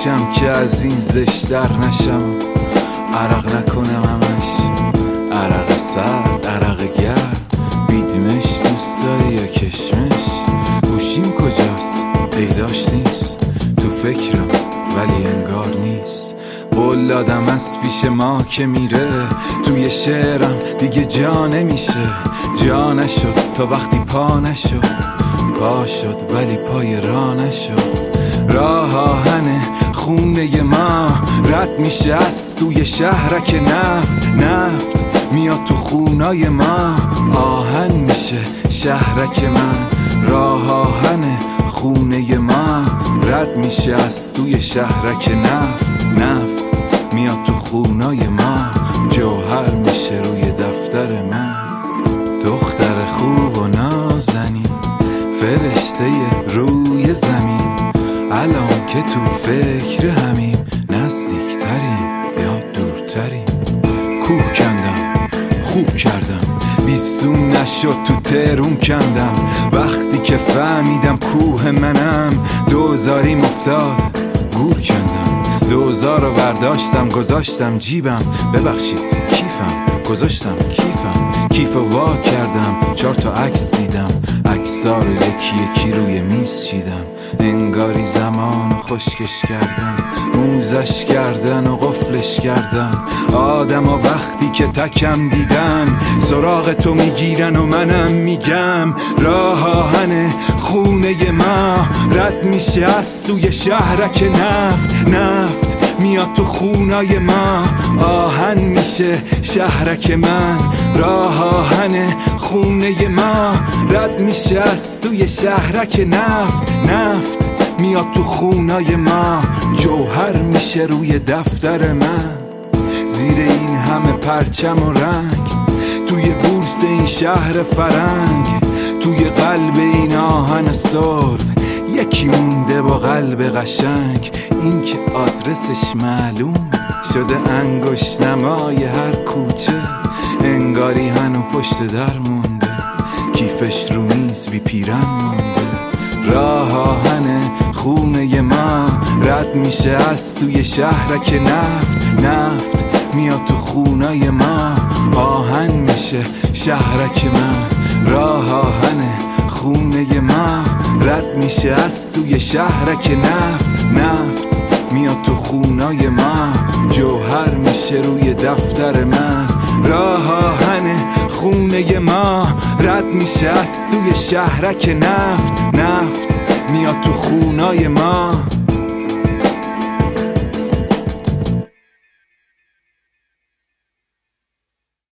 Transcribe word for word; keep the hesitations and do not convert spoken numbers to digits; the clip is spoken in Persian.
باشم که از این زشتر نشم، عرق نکنم همش عرق سرد، عرق گرم. بیدمش دوست داری یا کشمش؟ گوشیم کجاست؟ پیداش نیست. تو فکرم ولی انگار نیست. قول دادم از پیش ما که میره، توی شعرم دیگه جا نمیشه. جا نشد تا وقتی پا نشد، پا شد ولی پای راه نشد. راه آهن خونه ما رد میشه از توی شهرک نفت. نفت میاد تو خونای ما، آهن میشه شهرک من. راه آهن خونه ما رد میشه از توی شهرک نفت. نفت میاد تو خونای ما، جوهر میشه روی دفتر من. دختر خوب و نازنین، فرشته روی زمین. الان که تو فکر همیم، نزدیکتریم یا دورتریم؟ کوه کندم خوب کردم، بیستون نشد تو ترون کندم. وقتی که فهمیدم کوه منم، دوزاریم افتاد گور کندم. دوزار رو برداشتم گذاشتم جیبم، ببخشید کیفم گذاشتم کیفم. کیف وا کردم، چهار تا عکس دیدم، عکس‌ها رو یکی یکی روی میز چیدم. انگاری زمان خشکش کردن، موزش کردن و قفلش کردن. آدم ها وقتی که تکم دیدن، سراغ تو میگیرن و منم میگم. راه آهن خونه ما رد میشه از توی شهرک نفت. نفت میاد تو خونای ما، آهن میشه شهرک من. راه آهن خونه ما رد میشه از توی شهرک نفت. نفت میاد تو خونای ما، جوهر میشه روی دفتر من. زیر این همه پرچم و رنگ، توی بورس این شهر فرنگ، توی قلب این آهن سرب، یکی مونده با قلب قشنگ. این که آدرسش معلوم شده، انگشت نمای هر کوچه. انگاری هنو پشت در مونده، کیفش رو میز بی پیرن مونده. راه آهن خونه ما رد میشه از توی شهرک نفت. نفت میاد تو خونای ما، آهن میشه شهرک من. راه آهن خونه ما رد میشه از توی شهرک نفت. نفت میاد تو خونای ما، جوهر میشه روی دفتر من. راه آهن خونه ما رد میشه از توی شهرک نفت. نفت میاد تو خونای ما.